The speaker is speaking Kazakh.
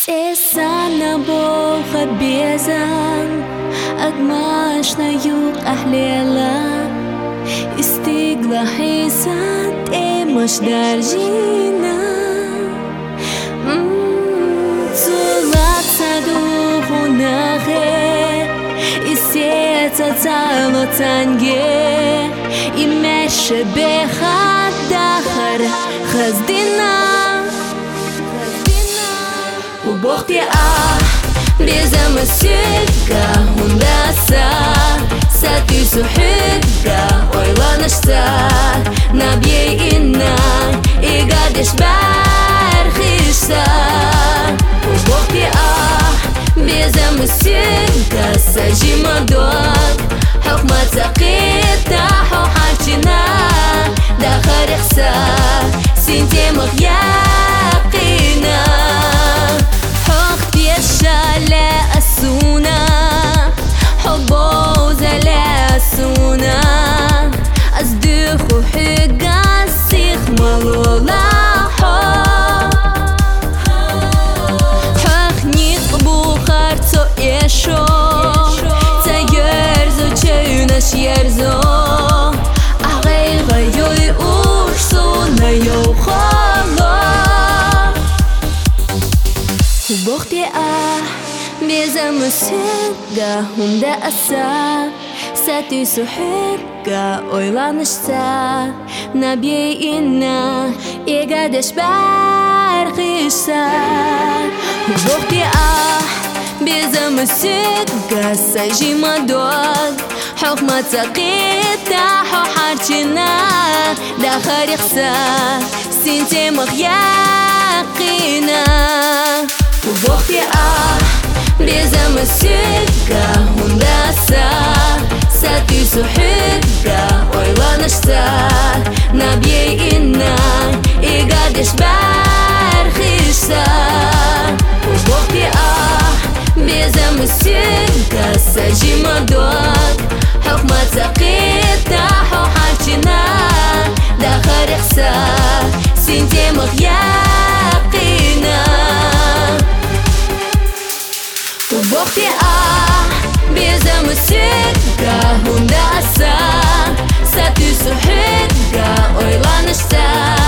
Эсана боха безан Агмашна юг ахлела Истигла хисат эмаш даржина Цулак саду хунахе И сердце цало цанге И меше беха дахар хаздина Убохте безамасыга ундаса Саты сухига ойланышса Набьей инна игадеш бархишса Убохте безамасыга сажимадот Хукмат сақита хухарчина Дахарихса синтемах яқина لا أسونا حبوز لا أسونا أصدق حقا سيخ ملولا حق نيق بوخار تو يشو تيرزو تشيناش يرزو أغيغ يوي أوشسونا يوخالا وبوختي безамасыга ундаса Саты сухига ойланышса Набьей инна игадеш бархишса Убохте безамасыга сажимадот Хукмат сақита хухарчина Дахарихса синтемах яқина Убохте безамасыга ундаса Саты сухига ойланышса Набьей инна игадеш бархишса Убохте безамасыга сажимадот Хукмат сақита хухарчина Дахарихса синтемах яқина Убохте безамасыга ундаса Саты сухига ойланышса